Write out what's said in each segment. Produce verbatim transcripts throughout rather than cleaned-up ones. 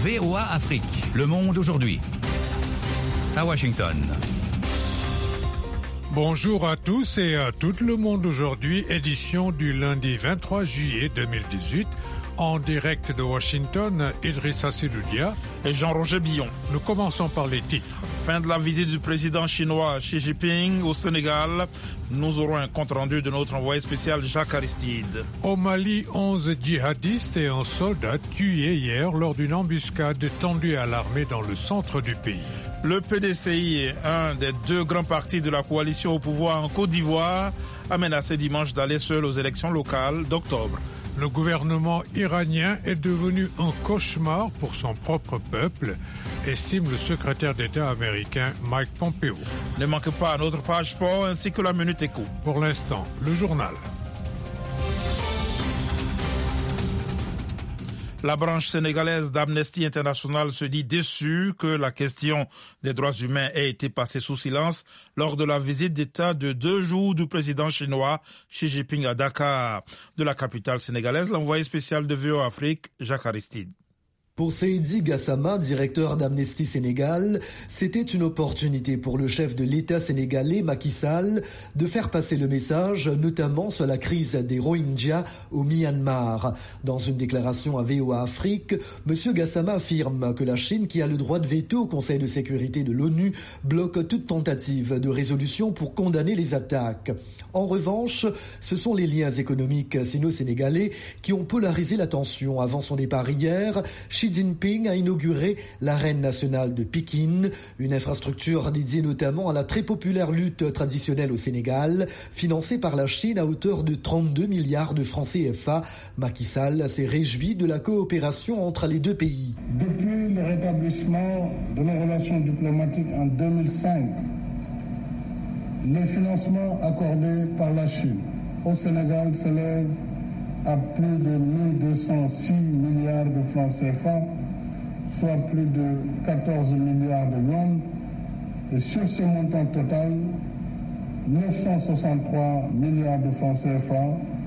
V O A Afrique, Le Monde aujourd'hui. À Washington. Bonjour à tous et à tout le monde aujourd'hui, édition du lundi vingt-trois juillet deux mille dix-huit. En direct de Washington, Idrissa Sidoudia et Jean-Roger Billon. Nous commençons par les titres. Fin de la visite du président chinois Xi Jinping au Sénégal. Nous aurons un compte-rendu de notre envoyé spécial Jacques Aristide. Au Mali, onze djihadistes et un soldat tués hier lors d'une embuscade tendue à l'armée dans le centre du pays. Le P D C I, un des deux grands partis de la coalition au pouvoir en Côte d'Ivoire, a menacé dimanche d'aller seul aux élections locales d'octobre. Le gouvernement iranien est devenu un cauchemar pour son propre peuple, estime le secrétaire d'État américain Mike Pompeo. Ne manquez pas notre page sport ainsi que la Minute Éco. Pour l'instant, le journal. La branche sénégalaise d'Amnesty International se dit déçue que la question des droits humains ait été passée sous silence lors de la visite d'État de deux jours du président chinois Xi Jinping à Dakar. De la capitale sénégalaise, l'envoyé spécial de V O A Afrique, Jacques Aristide. Pour Seydi Gassama, directeur d'Amnesty Sénégal, c'était une opportunité pour le chef de l'État sénégalais, Macky Sall, de faire passer le message, notamment sur la crise des Rohingyas au Myanmar. Dans une déclaration à V O A Afrique, M. Gassama affirme que la Chine, qui a le droit de veto au Conseil de sécurité de l'ONU, bloque toute tentative de résolution pour condamner les attaques. En revanche, ce sont les liens économiques sino-sénégalais qui ont polarisé la tension. Avant son départ hier, Xi Jinping a inauguré l'arène nationale de Pékin, une infrastructure dédiée notamment à la très populaire lutte traditionnelle au Sénégal, financée par la Chine à hauteur de trente-deux milliards de francs C F A. Macky Sall s'est réjoui de la coopération entre les deux pays. Depuis le rétablissement de nos relations diplomatiques en deux mille cinq, le financement accordé par la Chine au Sénégal s'élève à plus de mille deux cent six milliards de francs C F A, soit plus de quatorze milliards de yuans. Et sur ce montant total, neuf cent soixante-trois milliards de francs C F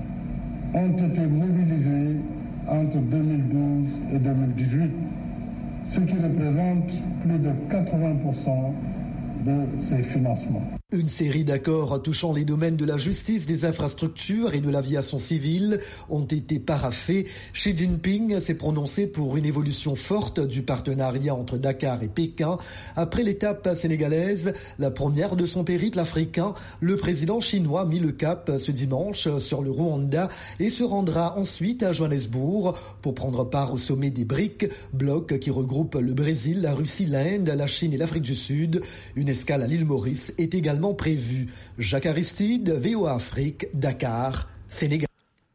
A ont été mobilisés entre deux mille douze et deux mille dix-huit, ce qui représente plus de quatre-vingts pour cent de ces financements. Une série d'accords touchant les domaines de la justice, des infrastructures et de l'aviation civile ont été paraphés. Xi Jinping s'est prononcé pour une évolution forte du partenariat entre Dakar et Pékin. Après l'étape sénégalaise, la première de son périple africain, le président chinois a mis le cap ce dimanche sur le Rwanda et se rendra ensuite à Johannesburg pour prendre part au sommet des BRICS, bloc qui regroupe le Brésil, la Russie, l'Inde, la Chine et l'Afrique du Sud. Une escale à l'île Maurice est également prévu. Jacques Aristide, V O A Afrique, Dakar, Sénégal.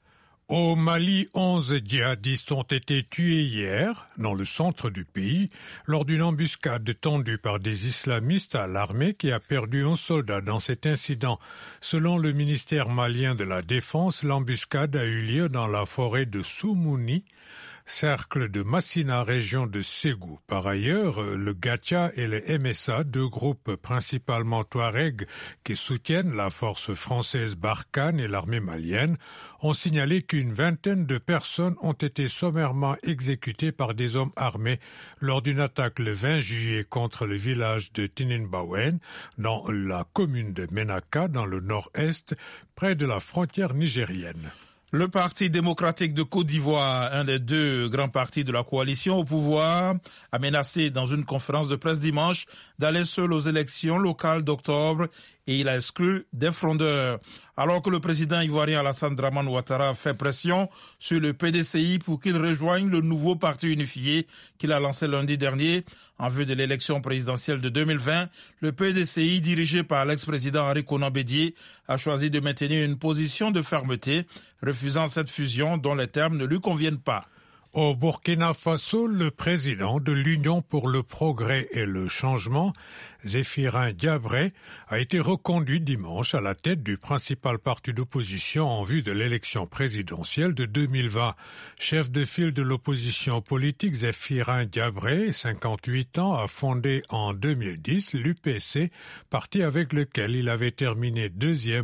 Au Mali, onze djihadistes ont été tués hier, dans le centre du pays, lors d'une embuscade tendue par des islamistes à l'armée qui a perdu un soldat dans cet incident. Selon le ministère malien de la Défense, l'embuscade a eu lieu dans la forêt de Soumouni, cercle de Massina, région de Ségou. Par ailleurs, le Gatia et le M S A, deux groupes principalement Touareg qui soutiennent la force française Barkhane et l'armée malienne, ont signalé qu'une vingtaine de personnes ont été sommairement exécutées par des hommes armés lors d'une attaque le vingt juillet contre le village de Tininbawen, dans la commune de Menaka, dans le nord-est, près de la frontière nigérienne. Le Parti démocratique de Côte d'Ivoire, un des deux grands partis de la coalition au pouvoir, a menacé dans une conférence de presse dimanche d'aller seul aux élections locales d'octobre et il a exclu des frondeurs. Alors que le président ivoirien Alassane Dramane Ouattara fait pression sur le P D C I pour qu'il rejoigne le nouveau parti unifié qu'il a lancé lundi dernier en vue de l'élection présidentielle de deux mille vingt, le P D C I dirigé par l'ex-président Henri Konan Bédié a choisi de maintenir une position de fermeté, refusant cette fusion dont les termes ne lui conviennent pas. Au Burkina Faso, le président de l'Union pour le progrès et le changement, Zéphirin Diabré, a été reconduit dimanche à la tête du principal parti d'opposition en vue de l'élection présidentielle de deux mille vingt. Chef de file de l'opposition politique, Zéphirin Diabré, cinquante-huit ans, a fondé en deux mille dix l'U P C, parti avec lequel il avait terminé deuxième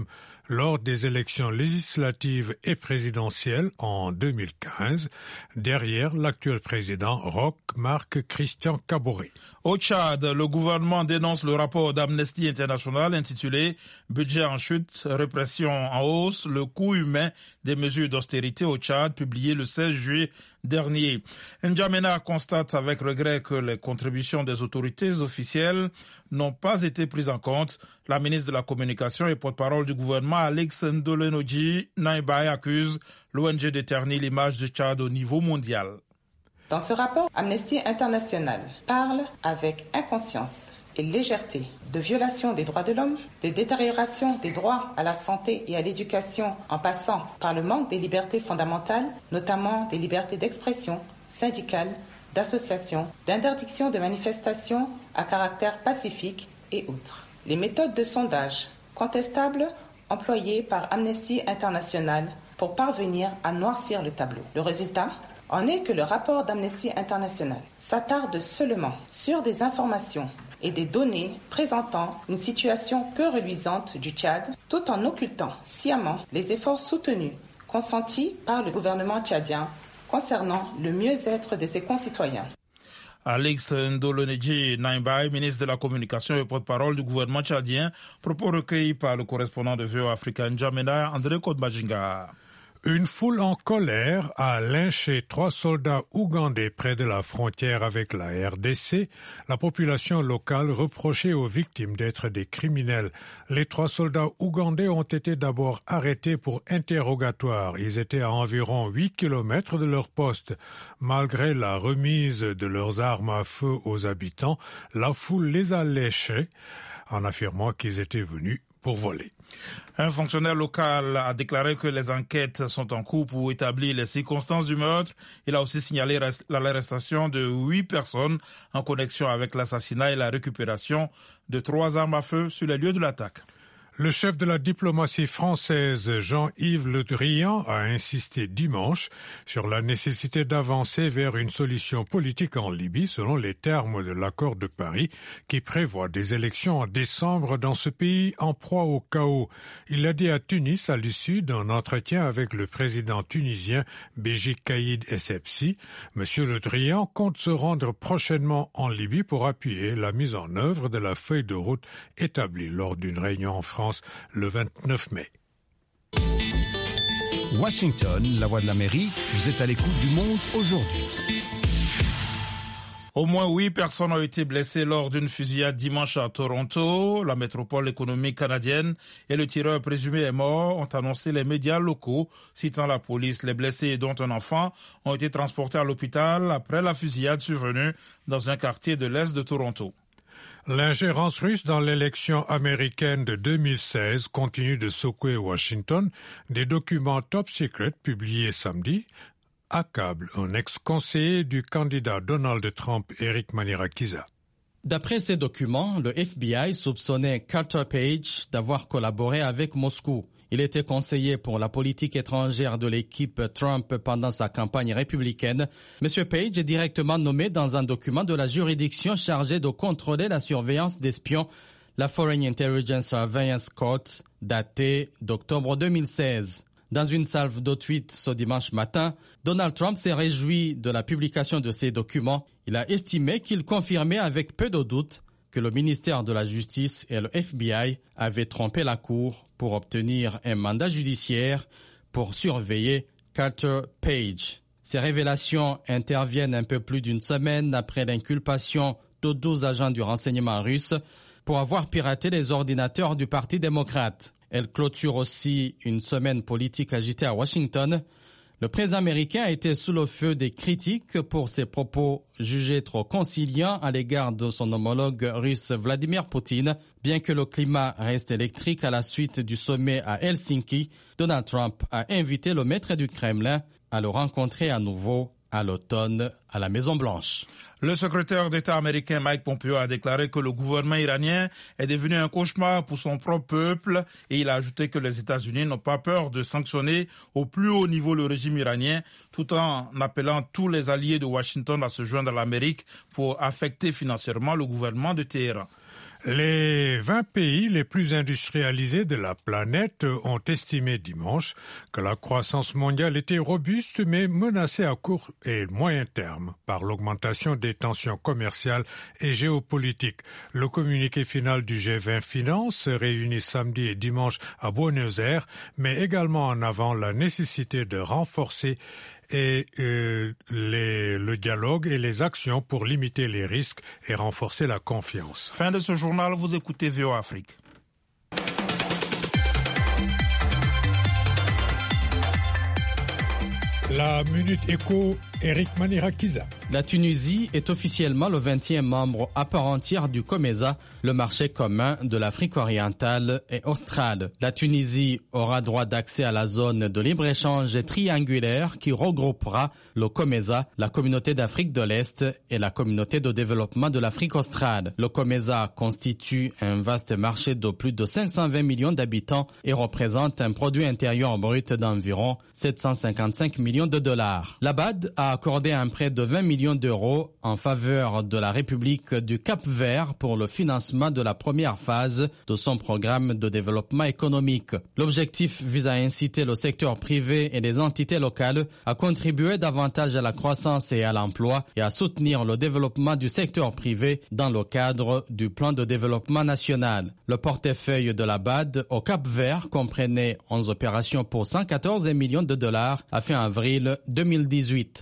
lors des élections législatives et présidentielles en deux mille quinze, derrière l'actuel président Roch Marc Christian Kaboré. Au Tchad, le gouvernement dénonce le rapport d'Amnesty International intitulé « Budget en chute, répression en hausse, le coût humain des mesures d'austérité au Tchad » publié le seize juillet dernier. N'Djamena constate avec regret que les contributions des autorités officielles n'ont pas été prises en compte. La ministre de la Communication et porte-parole du gouvernement, Alex Ndolenodji Naïbaye, accuse l'O N G de ternir l'image du Tchad au niveau mondial. Dans ce rapport, Amnesty International parle avec inconscience et légèreté de violation des droits de l'homme, de détérioration des droits à la santé et à l'éducation en passant par le manque des libertés fondamentales, notamment des libertés d'expression, syndicale, d'association, d'interdiction de manifestations à caractère pacifique et autres. Les méthodes de sondage contestables employées par Amnesty International pour parvenir à noircir le tableau. Le résultat en est que le rapport d'Amnesty International s'attarde seulement sur des informations et des données présentant une situation peu reluisante du Tchad, tout en occultant sciemment les efforts soutenus consentis par le gouvernement tchadien concernant le mieux-être de ses concitoyens. Alex Ndolenodji Naïbaye, ministre de la Communication et porte-parole du gouvernement tchadien, propos recueillis par le correspondant de V O Africa N'Djamena, André Kodbajinga. Une foule en colère a lynché trois soldats ougandais près de la frontière avec la R D C. La population locale reprochait aux victimes d'être des criminels. Les trois soldats ougandais ont été d'abord arrêtés pour interrogatoire. Ils étaient à environ huit kilomètres de leur poste. Malgré la remise de leurs armes à feu aux habitants, la foule les a léchés en affirmant qu'ils étaient venus pour voler. Un fonctionnaire local a déclaré que les enquêtes sont en cours pour établir les circonstances du meurtre. Il a aussi signalé l'arrestation de huit personnes en connexion avec l'assassinat et la récupération de trois armes à feu sur les lieux de l'attaque. Le chef de la diplomatie française, Jean-Yves Le Drian, a insisté dimanche sur la nécessité d'avancer vers une solution politique en Libye selon les termes de l'accord de Paris qui prévoit des élections en décembre dans ce pays en proie au chaos. Il l'a dit à Tunis à l'issue d'un entretien avec le président tunisien Béji Caïd Essebsi. Monsieur Le Drian compte se rendre prochainement en Libye pour appuyer la mise en œuvre de la feuille de route établie lors d'une réunion en France le vingt-neuf mai. Washington, la voix de l'Amérique, vous êtes à l'écoute du monde aujourd'hui. Au moins huit personnes ont été blessées lors d'une fusillade dimanche à Toronto. La métropole économique canadienne et le tireur présumé est mort, ont annoncé les médias locaux, citant la police. Les blessés, dont un enfant, ont été transportés à l'hôpital après la fusillade survenue dans un quartier de l'est de Toronto. L'ingérence russe dans l'élection américaine de deux mille seize continue de secouer Washington. Des documents top secret publiés samedi accablent un ex-conseiller du candidat Donald Trump, Eric Manirakiza. D'après ces documents, le F B I soupçonnait Carter Page d'avoir collaboré avec Moscou. Il était conseiller pour la politique étrangère de l'équipe Trump pendant sa campagne républicaine. Monsieur Page est directement nommé dans un document de la juridiction chargée de contrôler la surveillance d'espions, la Foreign Intelligence Surveillance Court, daté d'octobre deux mille seize. Dans une salve de tweets ce dimanche matin, Donald Trump s'est réjoui de la publication de ces documents. Il a estimé qu'il confirmait avec peu de doute que le ministère de la Justice et le F B I avaient trompé la Cour pour obtenir un mandat judiciaire pour surveiller Carter Page. Ces révélations interviennent un peu plus d'une semaine après l'inculpation de douze agents du renseignement russe pour avoir piraté les ordinateurs du Parti démocrate. Elle clôture aussi une semaine politique agitée à Washington. Le président américain a été sous le feu des critiques pour ses propos jugés trop conciliants à l'égard de son homologue russe Vladimir Poutine. Bien que le climat reste électrique à la suite du sommet à Helsinki, Donald Trump a invité le maître du Kremlin à le rencontrer à nouveau à l'automne à la Maison-Blanche. Le secrétaire d'État américain Mike Pompeo a déclaré que le gouvernement iranien est devenu un cauchemar pour son propre peuple et il a ajouté que les États-Unis n'ont pas peur de sanctionner au plus haut niveau le régime iranien tout en appelant tous les alliés de Washington à se joindre à l'Amérique pour affecter financièrement le gouvernement de Téhéran. Les vingt pays les plus industrialisés de la planète ont estimé dimanche que la croissance mondiale était robuste mais menacée à court et moyen terme par l'augmentation des tensions commerciales et géopolitiques. Le communiqué final du G vingt Finance, réuni samedi et dimanche à Buenos Aires, met également en avant la nécessité de renforcer et euh, les, le dialogue et les actions pour limiter les risques et renforcer la confiance. Fin de ce journal, vous écoutez V O Afrique. La Minute Éco, Eric Manirakiza. La Tunisie est officiellement le vingtième membre à part entière du COMESA, le marché commun de l'Afrique orientale et australe. La Tunisie aura droit d'accès à la zone de libre-échange triangulaire qui regroupera le COMESA, la communauté d'Afrique de l'Est et la communauté de développement de l'Afrique australe. Le COMESA constitue un vaste marché de plus de cinq cent vingt millions d'habitants et représente un produit intérieur brut d'environ sept cent cinquante-cinq millions de dollars. La B A D a accordé un prêt de vingt millions d'euros en faveur de la République du Cap-Vert pour le financement de la première phase de son programme de développement économique. L'objectif vise à inciter le secteur privé et les entités locales à contribuer davantage à la croissance et à l'emploi et à soutenir le développement du secteur privé dans le cadre du plan de développement national. Le portefeuille de la B A D au Cap-Vert comprenait onze opérations pour cent quatorze millions de dollars à fin avril deux mille dix-huit.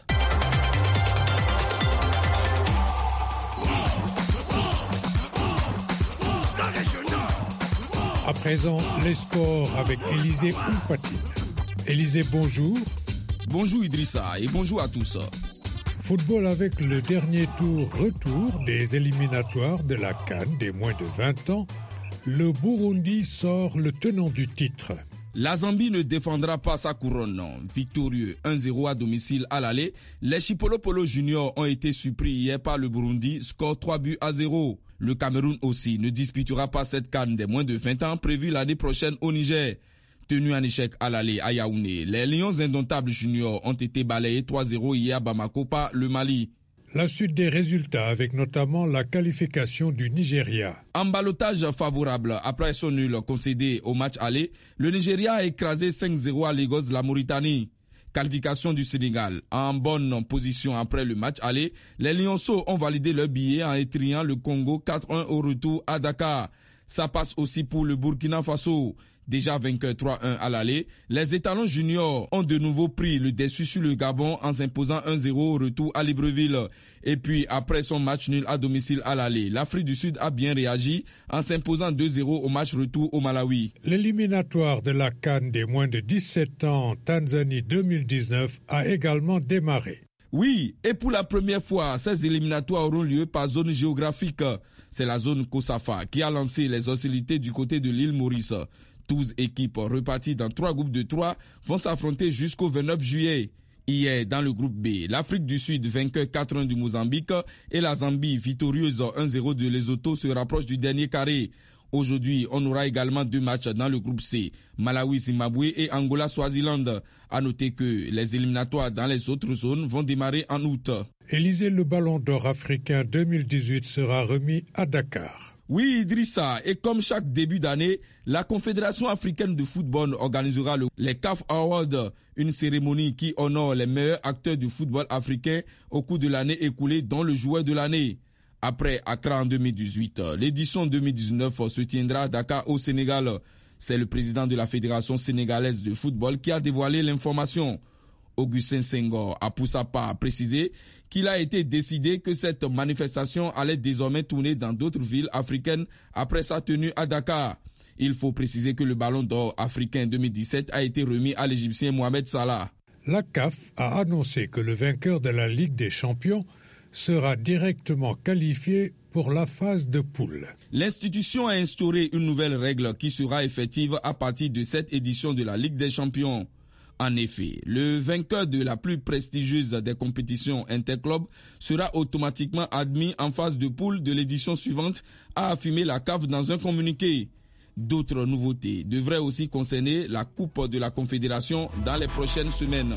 À présent, les sports avec Élisée Oupatine. Élisée, bonjour. Bonjour Idrissa et bonjour à tous. Football avec le dernier tour retour des éliminatoires de la CAN des moins de vingt ans. Le Burundi sort le tenant du titre. La Zambie ne défendra pas sa couronne. Victorieux un zéro à domicile à l'aller, les Chipolopolo Juniors ont été surpris hier par le Burundi, score trois buts à zéro. Le Cameroun aussi ne disputera pas cette CAN des moins de vingt ans prévue l'année prochaine au Niger. Tenu en échec à l'aller à Yaoundé, les Lions indomptables juniors ont été balayés trois zéro hier à Bamako par le Mali. La suite des résultats avec notamment la qualification du Nigeria. En ballottage favorable après son nul concédé au match aller, le Nigeria a écrasé cinq zéro à Lagos, la Mauritanie. Qualification du Sénégal. En bonne position après le match aller, les Lionceaux ont validé leur billet en étriant le Congo quatre un au retour à Dakar. Ça passe aussi pour le Burkina Faso. Déjà vainqueur trois un à l'aller, les étalons juniors ont de nouveau pris le dessus sur le Gabon en s'imposant un zéro au retour à Libreville. Et puis après son match nul à domicile à l'aller, l'Afrique du Sud a bien réagi en s'imposant deux zéro au match retour au Malawi. L'éliminatoire de la CAN des moins de dix-sept ans en Tanzanie deux mille dix-neuf a également démarré. Oui, et pour la première fois, ces éliminatoires auront lieu par zone géographique. C'est la zone Kosafa qui a lancé les hostilités du côté de l'île Maurice. douze équipes reparties dans trois groupes de trois vont s'affronter jusqu'au vingt-neuf juillet. Hier, dans le groupe B, l'Afrique du Sud, vainqueur quatre un du Mozambique, et la Zambie, victorieuse un zéro de Lesotho, se rapprochent du dernier carré. Aujourd'hui, on aura également deux matchs dans le groupe C, Malawi, Zimbabwe et Angola, Swaziland. À noter que les éliminatoires dans les autres zones vont démarrer en août. Élisée, le Ballon d'Or africain deux mille dix-huit sera remis à Dakar. Oui, Idrissa, et comme chaque début d'année, la Confédération africaine de football organisera le, les C A F Awards, une cérémonie qui honore les meilleurs acteurs du football africain au cours de l'année écoulée, dont le joueur de l'année. Après Accra en deux mille dix-huit, l'édition deux mille dix-neuf se tiendra à Dakar au Sénégal. C'est le président de la Fédération sénégalaise de football qui a dévoilé l'information. Augustin Senghor a pour sa part précisé qu'il a été décidé que cette manifestation allait désormais tourner dans d'autres villes africaines après sa tenue à Dakar. Il faut préciser que le Ballon d'Or africain deux mille dix-sept a été remis à l'Égyptien Mohamed Salah. La C A F a annoncé que le vainqueur de la Ligue des Champions sera directement qualifié pour la phase de poule. L'institution a instauré une nouvelle règle qui sera effective à partir de cette édition de la Ligue des Champions. En effet, le vainqueur de la plus prestigieuse des compétitions interclubs sera automatiquement admis en phase de poule de l'édition suivante, a affirmé la C A F dans un communiqué. D'autres nouveautés devraient aussi concerner la Coupe de la Confédération dans les prochaines semaines.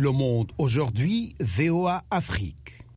Le Monde aujourd'hui, V O A Afrique.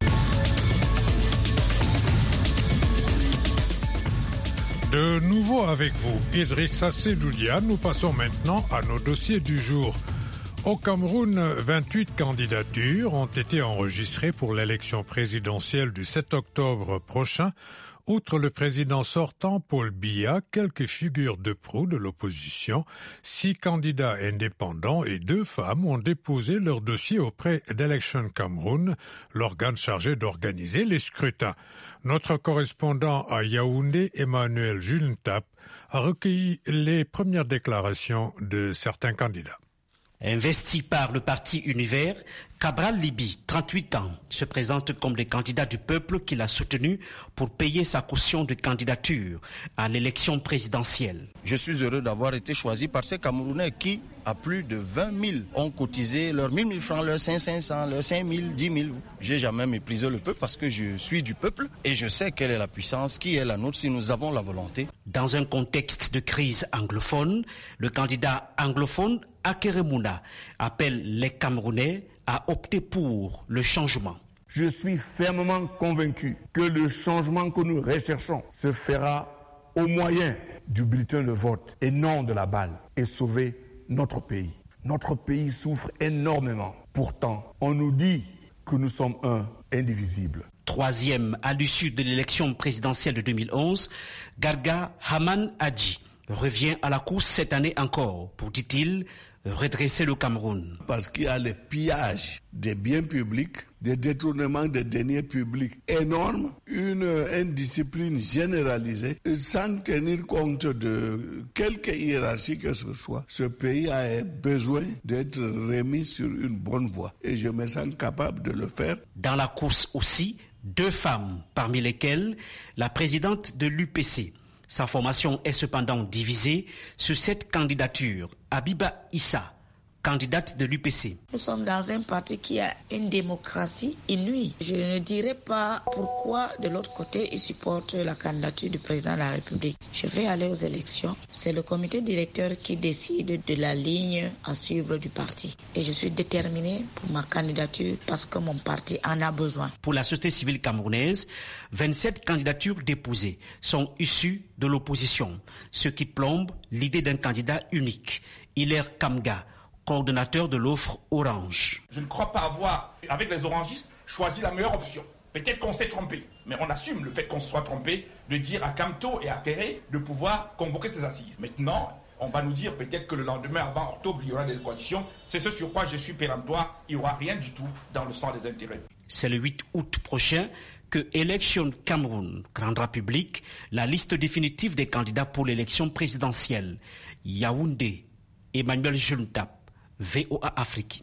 De nouveau avec vous, Idrissa Sedoulia. Nous passons maintenant à nos dossiers du jour. Au Cameroun, vingt-huit candidatures ont été enregistrées pour l'élection présidentielle du sept octobre prochain. Outre le président sortant, Paul Biya, quelques figures de proue de l'opposition, six candidats indépendants et deux femmes ont déposé leur dossier auprès d'Election Cameroun, l'organe chargé d'organiser les scrutins. Notre correspondant à Yaoundé, Emmanuel Juntap, a recueilli les premières déclarations de certains candidats. Investi par le parti Univers, Cabral Libi, trente-huit ans, se présente comme le candidat du peuple qu'il a soutenu pour payer sa caution de candidature à l'élection présidentielle. Je suis heureux d'avoir été choisi par ces Camerounais qui, à plus de vingt mille, ont cotisé leurs mille francs, leurs cinq cents, leurs cinq mille, dix mille. J'ai jamais méprisé le peuple parce que je suis du peuple et je sais quelle est la puissance, qui est la nôtre si nous avons la volonté. Dans un contexte de crise anglophone, le candidat anglophone Akeremouna appelle les Camerounais à opter pour le changement. Je suis fermement convaincu que le changement que nous recherchons se fera au moyen du bulletin de vote et non de la balle et sauver notre pays. Notre pays souffre énormément. Pourtant, on nous dit que nous sommes un, indivisible. Troisième à l'issue de l'élection présidentielle de deux mille onze, Garga Haman Adji revient à la course cette année encore pour, dit-il, redresser le Cameroun. Parce qu'il y a les pillages des biens publics, des détournements des deniers publics énormes, une indiscipline généralisée, sans tenir compte de quelque hiérarchie que ce soit. Ce pays a besoin d'être remis sur une bonne voie et je me sens capable de le faire. Dans la course aussi, deux femmes, parmi lesquelles la présidente de l'U P C. Sa formation est cependant divisée sur cette candidature. Abiba Issa, candidate de l'U P C. Nous sommes dans un parti qui a une démocratie inouïe. Je ne dirais pas pourquoi de l'autre côté ils supportent la candidature du président de la République. Je vais aller aux élections. C'est le comité directeur qui décide de la ligne à suivre du parti. Et je suis déterminée pour ma candidature parce que mon parti en a besoin. Pour la société civile camerounaise, vingt-sept candidatures déposées sont issues de l'opposition, ce qui plombe l'idée d'un candidat unique. Hilaire Kamga, coordonnateur de l'offre Orange. Je ne crois pas avoir, avec les orangistes, choisi la meilleure option. Peut-être qu'on s'est trompé, mais on assume le fait qu'on se soit trompé de dire à Kamto et à Kéré de pouvoir convoquer ces assises. Maintenant, on va nous dire peut-être que le lendemain, avant octobre, il y aura des coalitions. C'est ce sur quoi je suis péremptoire. Il n'y aura rien du tout dans le sens des intérêts. C'est le huit août prochain que Election Cameroun rendra publique la liste définitive des candidats pour l'élection présidentielle. Yaoundé, Emmanuel Juntap, V O A Afrique.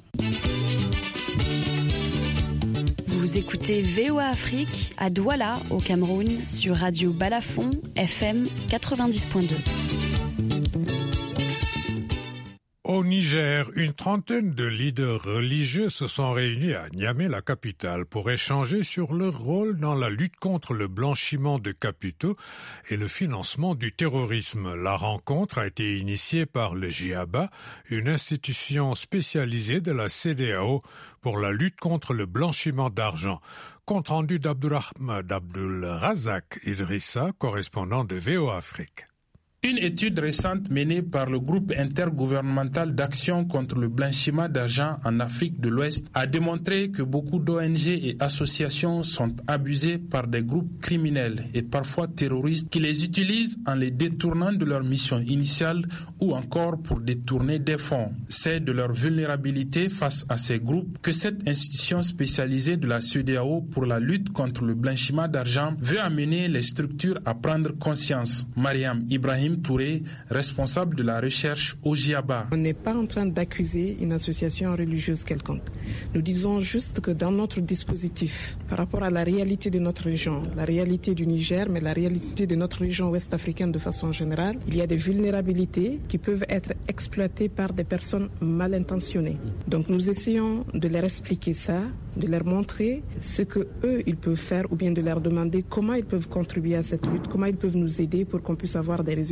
Vous écoutez V O A Afrique à Douala, au Cameroun, sur Radio Balafon, F M quatre-vingt-dix point deux. Au Niger, une trentaine de leaders religieux se sont réunis à Niamey, la capitale, pour échanger sur leur rôle dans la lutte contre le blanchiment de capitaux et le financement du terrorisme. La rencontre a été initiée par le J A B A, une institution spécialisée de la C E D A O pour la lutte contre le blanchiment d'argent. Compte rendu d'Abdulrahman Abdul Razak Idrissa, correspondant de V O A Afrique. Une étude récente menée par le groupe intergouvernemental d'action contre le blanchiment d'argent en Afrique de l'Ouest a démontré que beaucoup d'O N G et associations sont abusées par des groupes criminels et parfois terroristes qui les utilisent en les détournant de leur mission initiale ou encore pour détourner des fonds. C'est de leur vulnérabilité face à ces groupes que cette institution spécialisée de la C E D A O pour la lutte contre le blanchiment d'argent veut amener les structures à prendre conscience. Mariam Ibrahim Touré, responsable de la recherche au J A B A. On n'est pas en train d'accuser une association religieuse quelconque. Nous disons juste que dans notre dispositif, par rapport à la réalité de notre région, la réalité du Niger, mais la réalité de notre région ouest-africaine de façon générale, il y a des vulnérabilités qui peuvent être exploitées par des personnes mal intentionnées. Donc nous essayons de leur expliquer ça, de leur montrer ce que eux ils peuvent faire ou bien de leur demander comment ils peuvent contribuer à cette lutte, comment ils peuvent nous aider pour qu'on puisse avoir des résultats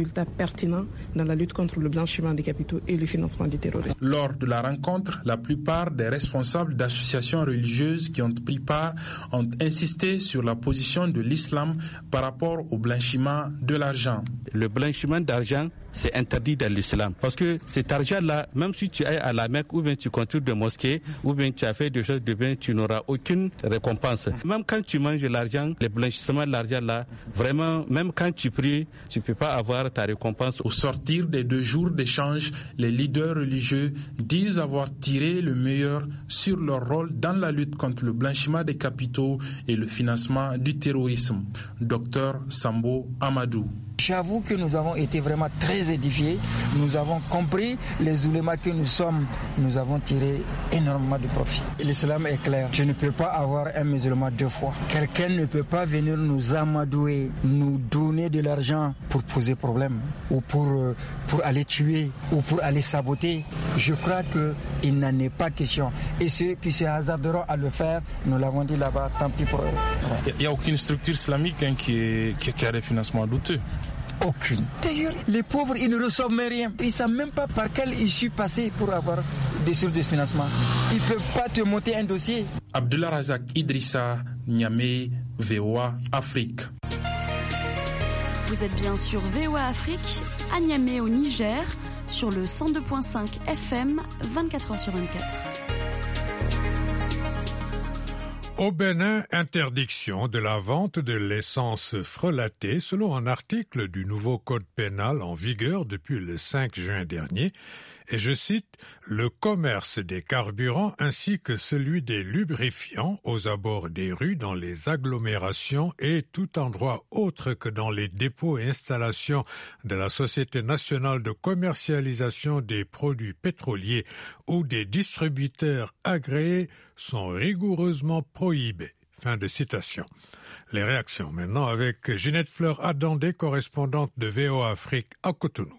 résultats pertinents dans la lutte contre le blanchiment des capitaux et le financement du terrorisme. Lors de la rencontre, la plupart des responsables d'associations religieuses qui ont pris part ont insisté sur la position de l'islam par rapport au blanchiment de l'argent. Le blanchiment d'argent, c'est interdit dans l'islam. Parce que cet argent-là, même si tu es à la Mecque ou bien tu construis des mosquées ou bien tu as fait des choses de bien, tu n'auras aucune récompense. Même quand tu manges l'argent, le blanchissement de l'argent-là, vraiment, même quand tu pries, tu ne peux pas avoir ta récompense. Au sortir des deux jours d'échange, les leaders religieux disent avoir tiré le meilleur sur leur rôle dans la lutte contre le blanchiment des capitaux et le financement du terrorisme. Docteur Sambo Amadou. J'avoue que nous avons été vraiment très édifiés. Nous avons compris les oulémas que nous sommes. Nous avons tiré énormément de profit. L'islam est clair. Tu ne peux pas avoir un musulman deux fois. Quelqu'un ne peut pas venir nous amadouer, nous donner de l'argent pour poser problème ou pour, pour aller tuer ou pour aller saboter. Je crois qu'il n'en est pas question. Et ceux qui se hasarderont à le faire, nous l'avons dit là-bas, tant pis pour eux. Il n'y a aucune structure islamique hein, qui, est, qui, qui a des financements douteux. Aucune. D'ailleurs, les pauvres, ils ne reçoivent même rien. Ils ne savent même pas par quelle issue passer pour avoir des sources de financement. Ils ne peuvent pas te monter un dossier. Abdullah Razak Idrissa, Niamey, V O A Afrique. Vous êtes bien sur V O A Afrique, à Niamey au Niger, sur le cent deux virgule cinq F M, vingt-quatre heures sur vingt-quatre. Au Bénin, interdiction de la vente de l'essence frelatée selon un article du nouveau code pénal en vigueur depuis le cinq juin dernier. Et je cite, « Le commerce des carburants ainsi que celui des lubrifiants aux abords des rues, dans les agglomérations et tout endroit autre que dans les dépôts et installations de la Société nationale de commercialisation des produits pétroliers ou des distributeurs agréés sont rigoureusement prohibés. » Fin de citation. Les réactions maintenant avec Ginette Fleur Adandé, correspondante de V O A Afrique à Cotonou.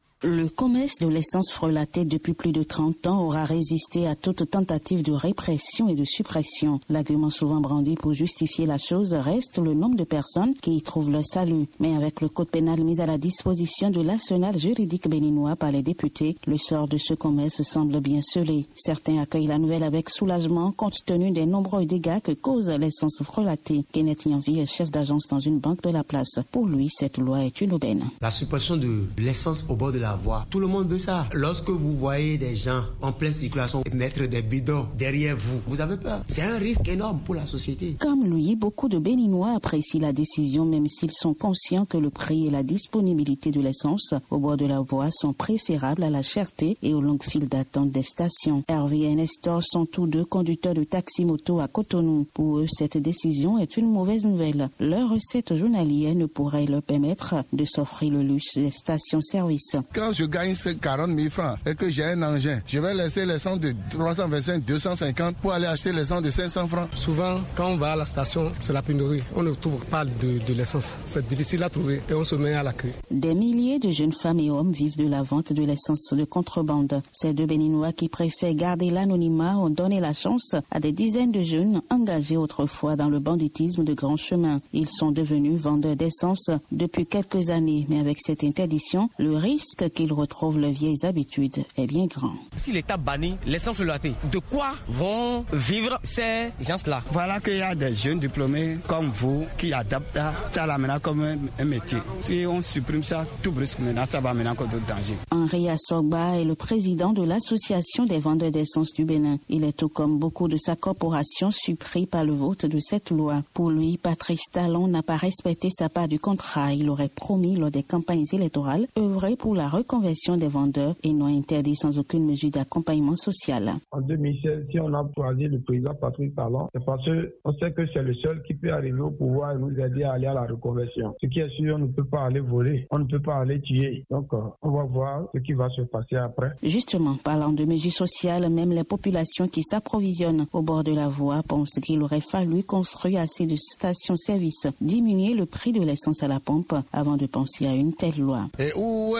Le commerce de l'essence frelatée depuis plus de trente ans aura résisté à toute tentative de répression et de suppression. L'argument souvent brandi pour justifier la chose reste le nombre de personnes qui y trouvent leur salut. Mais avec le code pénal mis à la disposition de l'arsenal juridique béninois par les députés, le sort de ce commerce semble bien scellé. Certains accueillent la nouvelle avec soulagement compte tenu des nombreux dégâts que cause l'essence frelatée. Kenneth Yanvi est chef d'agence dans une banque de la place. Pour lui, cette loi est une aubaine. La suppression de l'essence au bord de la voie. Tout le monde veut ça. Lorsque vous voyez des gens en pleine circulation mettre des bidons derrière vous, vous avez peur. C'est un risque énorme pour la société. Comme lui, beaucoup de Béninois apprécient la décision même s'ils sont conscients que le prix et la disponibilité de l'essence au bord de la voie sont préférables à la cherté et aux longues files d'attente des stations. Hervé et Nestor sont tous deux conducteurs de taxi-moto à Cotonou. Pour eux, cette décision est une mauvaise nouvelle. Leur recette journalière ne pourrait leur permettre de s'offrir le luxe des stations-service. Quand je gagne quarante mille francs et que j'ai un engin, je vais laisser l'essence de trois cent vingt-cinq, deux cent cinquante pour aller acheter l'essence de cinq cents francs. Souvent, quand on va à la station, c'est la pénurie. On ne trouve pas de, de l'essence. C'est difficile à trouver et on se met à la queue. Des milliers de jeunes femmes et hommes vivent de la vente de l'essence de contrebande. Ces deux Béninois qui préfèrent garder l'anonymat ont donné la chance à des dizaines de jeunes engagés autrefois dans le banditisme de grands chemins. Ils sont devenus vendeurs d'essence depuis quelques années, mais avec cette interdiction, le risque qu'ils retrouvent leurs vieilles habitudes est bien grand. Si l'État bannit l'essence frelatée, de quoi vont vivre ces gens-là? Voilà qu'il y a des jeunes diplômés comme vous qui adaptent ça là maintenant comme un, un métier. Si on supprime ça tout brusque, maintenant ça va maintenant contre d'autres dangers. Henri Assogba est le président de l'association des vendeurs d'essence du Bénin. Il est tout comme beaucoup de sa corporation surpris par le vote de cette loi. Pour lui, Patrice Talon n'a pas respecté sa part du contrat. Il aurait promis lors des campagnes électorales œuvrer pour la reconversion des vendeurs et non interdit sans aucune mesure d'accompagnement social. En deux mille seize, si on a choisi le président Patrice Talon, c'est parce qu'on sait que c'est le seul qui peut arriver au pouvoir et nous aider à aller à la reconversion. Ce qui est sûr, on ne peut pas aller voler, on ne peut pas aller tuer. Donc, on va voir ce qui va se passer après. Justement, parlant de mesures sociales, même les populations qui s'approvisionnent au bord de la voie pensent qu'il aurait fallu construire assez de stations-service, diminuer le prix de l'essence à la pompe avant de penser à une telle loi. Et où est la mesure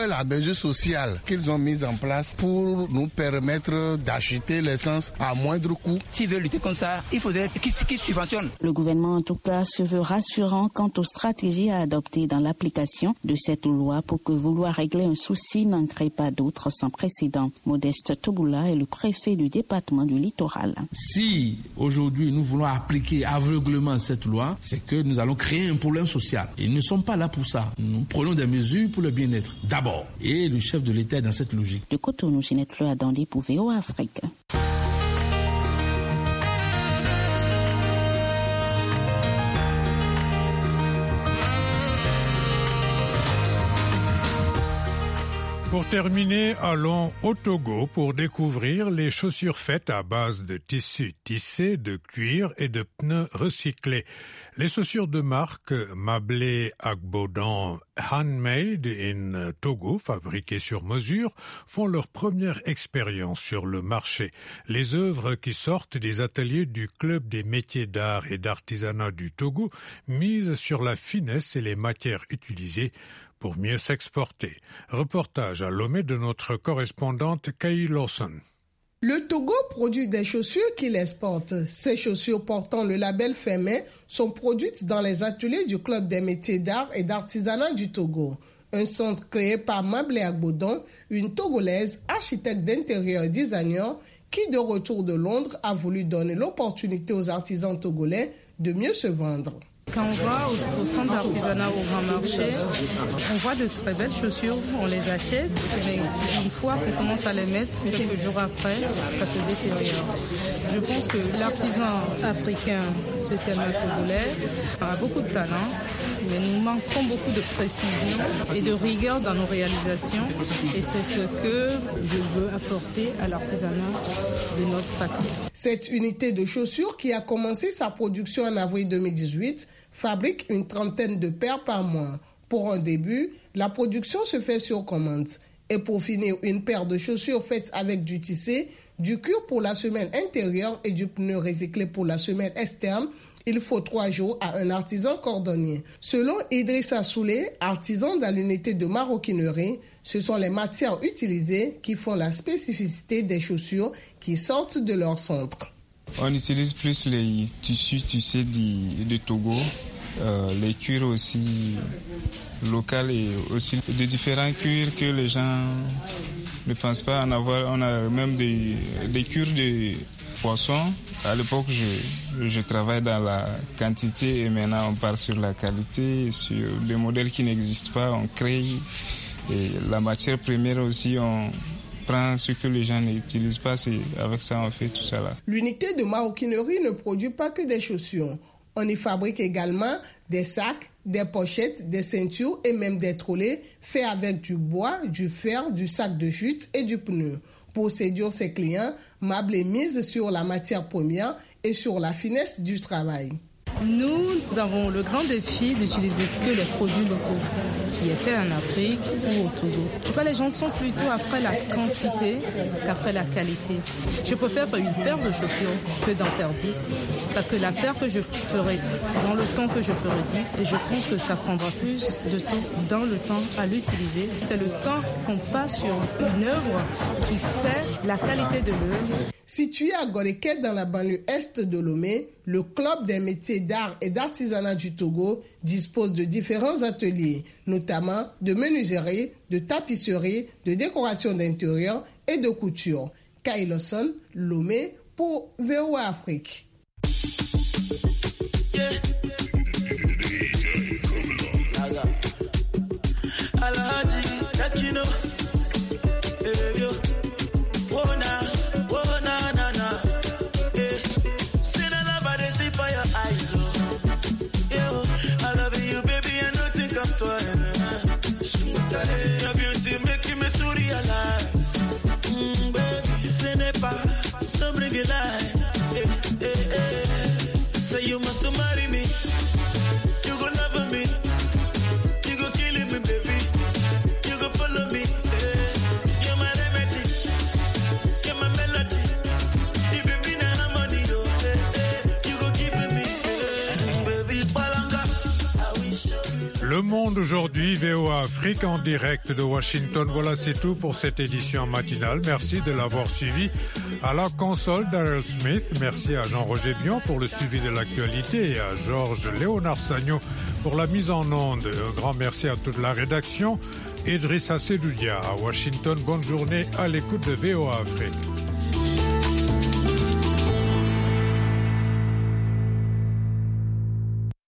mesures sociales qu'ils ont mises en place pour nous permettre d'acheter l'essence à moindre coût. S'ils veulent lutter comme ça, il faudrait qu'ils qu'ils subventionnent. Le gouvernement, en tout cas, se veut rassurant quant aux stratégies à adopter dans l'application de cette loi pour que vouloir régler un souci n'en crée pas d'autres sans précédent. Modeste Toboula est le préfet du département du Littoral. Si aujourd'hui nous voulons appliquer aveuglément cette loi, c'est que nous allons créer un problème social. Et nous ne sommes pas là pour ça. Nous prenons des mesures pour le bien-être d'abord. Et le chef de l'État est dans cette logique. De Cotonou, Ginette Fleur Adandé pour V O A Afrique. Pour terminer, allons au Togo pour découvrir les chaussures faites à base de tissus tissés, de cuir et de pneus recyclés. Les chaussures de marque Mablé Agbodan Handmade in Togo, fabriquées sur mesure, font leur première expérience sur le marché. Les œuvres qui sortent des ateliers du Club des métiers d'art et d'artisanat du Togo misent sur la finesse et les matières utilisées pour mieux s'exporter. Reportage à Lomé de notre correspondante Kay Lawson. Le Togo produit des chaussures qu'il exporte. Ces chaussures portant le label fait main sont produites dans les ateliers du Club des métiers d'art et d'artisanat du Togo. Un centre créé par Mablé Agbodan, une Togolaise, architecte d'intérieur et designer, qui de retour de Londres a voulu donner l'opportunité aux artisans togolais de mieux se vendre. Quand on va au, au centre d'artisanat au Grand Marché, on voit de très belles chaussures, on les achète, mais une fois qu'on commence à les mettre, quelques jours après, ça se détériore. Je pense que l'artisan africain, spécialement togolais, a beaucoup de talent, mais nous manquons beaucoup de précision et de rigueur dans nos réalisations, et c'est ce que je veux apporter à l'artisanat de notre patrie. Cette unité de chaussures qui a commencé sa production en avril deux mille dix-huit fabrique une trentaine de paires par mois. Pour un début, la production se fait sur commande. Et pour finir, une paire de chaussures faites avec du tissé, du cuir pour la semelle intérieure et du pneu recyclé pour la semelle externe, il faut trois jours à un artisan cordonnier. Selon Idrissa Soulé, artisan dans l'unité de maroquinerie, ce sont les matières utilisées qui font la spécificité des chaussures qui sortent de leur centre. On utilise plus les tissus tissés du, de Togo, euh, les cuirs aussi locaux et aussi de différents cuirs que les gens ne pensent pas en avoir. On a même des, des cuirs de poisson. À l'époque, je, je travaille dans la quantité et maintenant on part sur la qualité, sur des modèles qui n'existent pas, on crée. Et la matière première aussi, on prend ce que les gens n'utilisent pas, c'est avec ça on fait tout ça là. L'unité de maroquinerie ne produit pas que des chaussures. On y fabrique également des sacs, des pochettes, des ceintures et même des trolleys faits avec du bois, du fer, du sac de chute et du pneu. Pour séduire ses clients, Mablé mise sur la matière première et sur la finesse du travail. Nous avons le grand défi d'utiliser que les produits locaux qui est fait en Afrique ou au Togo. En tout cas, les gens sont plutôt après la quantité qu'après la qualité. Je préfère faire une paire de chaussures que d'en faire dix, parce que la paire que je ferai dans le temps que je ferai dix, et je pense que ça prendra plus de temps dans le temps à l'utiliser. C'est le temps qu'on passe sur une œuvre qui fait la qualité de l'œuvre. Situé à Goréket dans la banlieue est de Lomé, le Club des métiers d'art et d'artisanat du Togo dispose de différents ateliers, notamment de menuiserie, de tapisserie, de décoration d'intérieur et de couture. Kay Lawson, Lomé pour V O A Afrique. Yeah. Le Monde aujourd'hui, V O A Afrique en direct de Washington. Voilà, c'est tout pour cette édition matinale. Merci de l'avoir suivi. À la console, Daryl Smith. Merci à Jean-Roger Bion pour le suivi de l'actualité et à Georges Léonard Sagno pour la mise en onde. Un grand merci à toute la rédaction. Idrissa Sedoudia à Washington. Bonne journée à l'écoute de V O A Afrique.